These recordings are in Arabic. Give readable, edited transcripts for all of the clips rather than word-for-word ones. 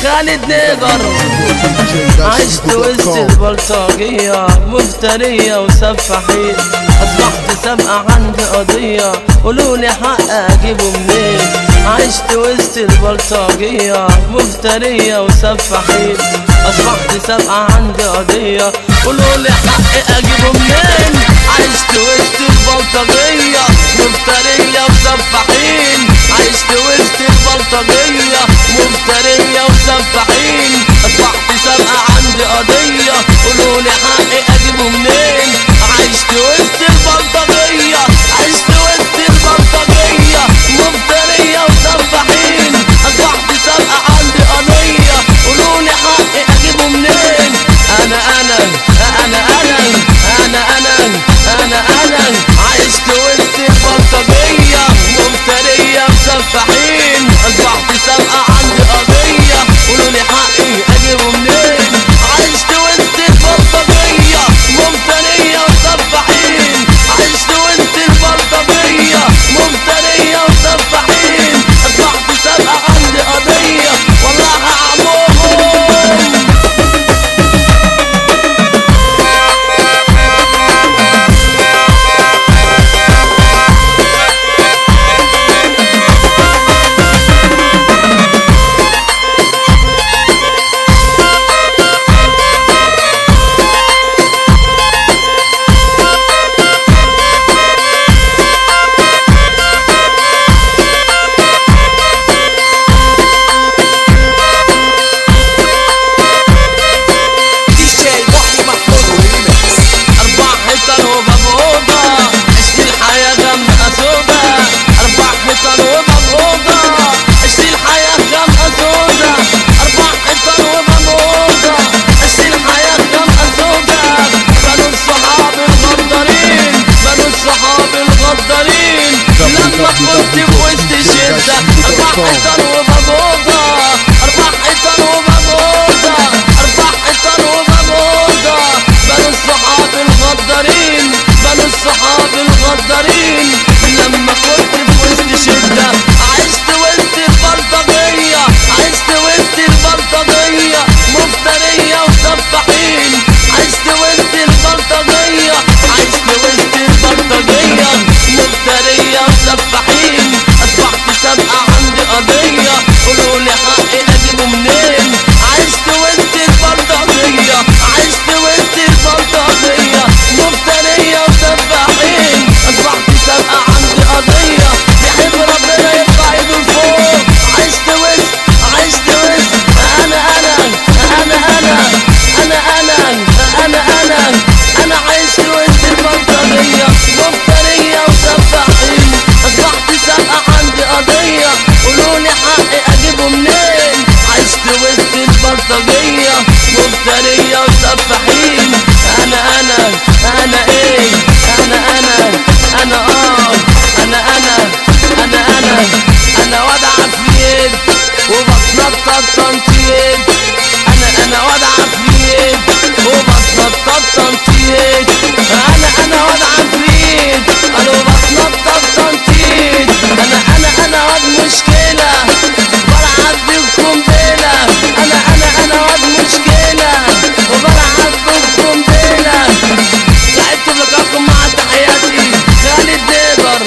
خالد نيجر. عشت وسط البلطجية مفترية وسفاحين، أصبحت سابقة عندي قضية، قولولي حق أجيبه منين. عشت وسط البلطجية مفترية وسفاحين، أصبحت سابقة عندي قضية، قولولي حق أجيبه منين. عشت وسط البلطجية مفترية وسفاحين، عشت وسط البلطجية مفترية وسفاحين، أصبحت سابقة عندي قضية، قولولي حقي أجيبه منين. عشت وسط البلطجية، عشت وسط البلطجية مفترية وسفاحين، أصبحت سابقة عندي قضية، قولولي حقي أجيبه منين. أنا عشت وسط البلطجية مفترية وسفاحين، أصبحت سابقة عندي قضية، قولولي حقي أجيبه منين. عشت وسط البلطجية مفترية وسفاحين، عشت وسط البلطجية مفترية وسفاحين، أصبحت سابقة عندي قضية، والله هعموهم. لما كنت في وسط شدة 4 حيطان وبابوضة، 4 حيطان وبابوضة، 4 حيطان وبابوضة، بنو الصحاب الغدارين، بنو الصحاب الغدارين. لما كنت في وسط شدة عشت وسط البلطجية، عشت وسط البلطجية مفترية وسفاحين، عشت وسط البلطجية، عشت وسط البلطجية مفترية وسفاحين، أصبحت سابقة عندي قضية، قولولي حقي أجيبه منين. عشت وسط البلطجية، عشت وسط البلطجية مفترية وسفاحين، أصبحت سابقة عندي قضية، يحب ربنا يرفع ايده لفوق. عشت وسط عشت وسط أنا عشت وسط البلطجية مفترية وسفاحين، أصبحت سابقة عندي قضية، قولولي حقي أجيبه منين. عشت وسط البلطجية مفترية وسفاحين، أنا واد عفريت وبتنطط تنطيط، أنا واد عفريت وبتنطط تنطيط، أنا واد عفريت وبتنطط تنطيط، أنا واد مشكلة بلعب بالقنبلة، أنا واد مشكلة وبلعب بالقنبلة. سعدت بلقاكم مع تحياتي خالد نيجر.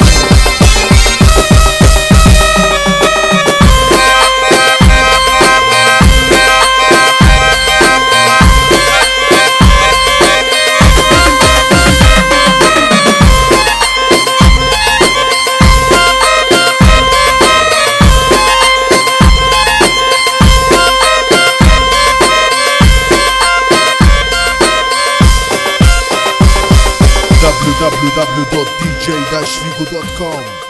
www.dj-figo.com